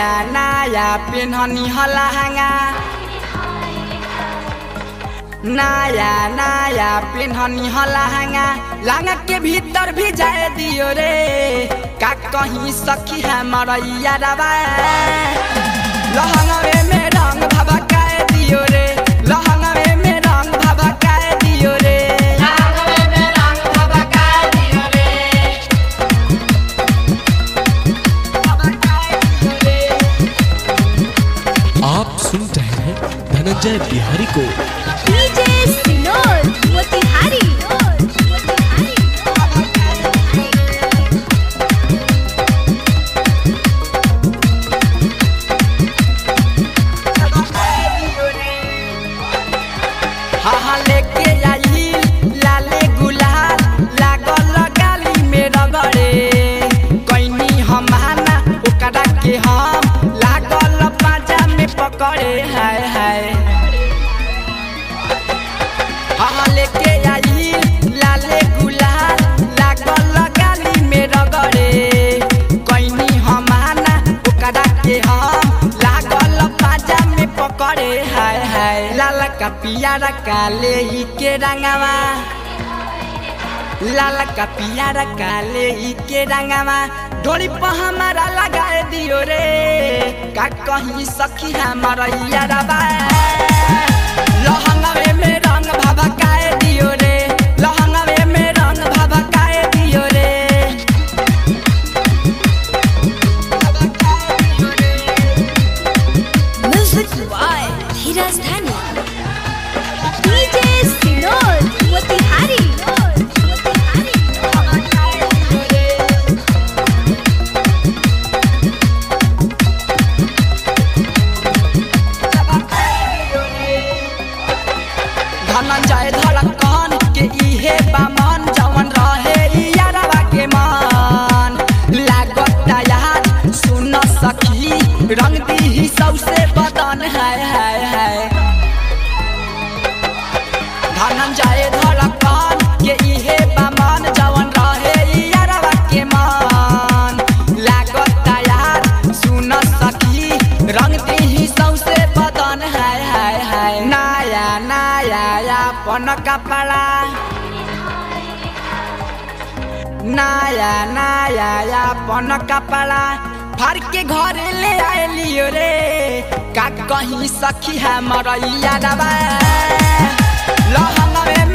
नया पेन्हनी हलहंगा नया नया पेन्हनी हलहंगा लहंगा के भीतर भी जाए दियो रे का कहीं सखी हमर यारवा लहंगा में रंग भभकाए दियो रे लहंगा में रंग भभकाए दियो रे लहंगा में रंग भभकाए दियो रे आप सुन रहे हैं धनंजय बिहारी को। डीजे सिनोर मोतिहारी हाँ लेके आई लाले गुलाल लागल गाली में रगड़े कैनी हमाना ओकरा के हम लागल पाजा में पकड़े हाय हाँ लेके आई लाले गुलाल लागल गाली में रगड़े कैनी हमाना ओकरा के हम लागल पाजा में पकड़े हाय लाल का पियारा काले ही के रंगवा लाल का पियारा काले ही के रंगवा डोरी पर हमारा लगाए दियो रे का कहीं सखी हमारा यारवा लहंगा में रंग भभकाए दियो रे लहंगा में रंग भभकाए दियो रे म्यूजिक बाय धीरज धानी डीजे सिनोर मोतिहारी धनंजय धड़कन के इहे बामन जवन रहे यारवा के मन लागत यार सुन सखी रंग दी सबसे बदन है धनंजय धड़कन के इहे बामन जवन रहे यारवा के मन लागत यार सुन सखी रंग दी सबसे बदन है नया नया अपन कपड़ा नया नया अपन कपड़ा फाड़ के घर ले आए लियो रे का कहीं सखी हमर यारवा लहंगा